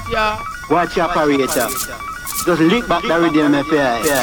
Yeah. Watch your operator. Just lick back the rhythm if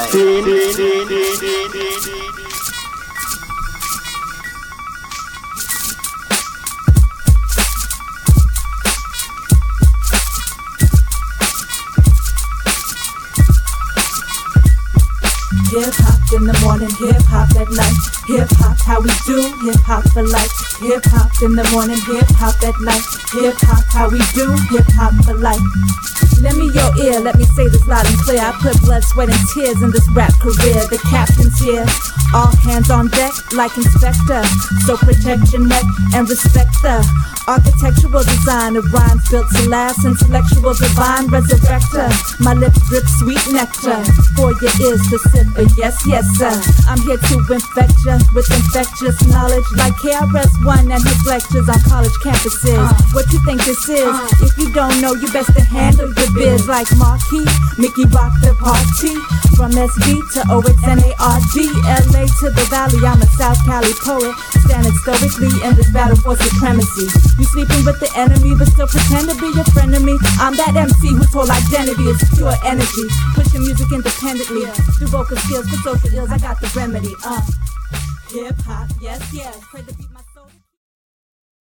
Hip hop in the morning, hip hop at night. Hip hop, how we do, hip hop for life. Hip hop in the morning, hip hop at night. Hip hop, how we do, hip hop for life. Lend me your ear, let me say this loud and clear. I put blood, sweat, and tears in this rap career. The captain's here, all hands on deck like inspector. So protect your neck and respect the architectural design of rhymes built to last. Intellectual divine resurrector. My lips drip sweet nectar for your ears to sip. Yes, yes, sir. I'm here to infect you with infectious knowledge like KRS-One and his lectures on college campuses. What you think this is? If you don't know, you best to handle your biz like Marquis, Mickey rock the party. From SB to OXNARD, LA to the Valley, I'm a South Cali poet, standing stoically in this battle for supremacy. You sleeping with the enemy, but still pretend to be your friend of me. I'm that MC whose whole identity is pure energy. Pushing music independently, through vocal skills for social ills, I got the remedy. Hip hop, yes, yes. Pray the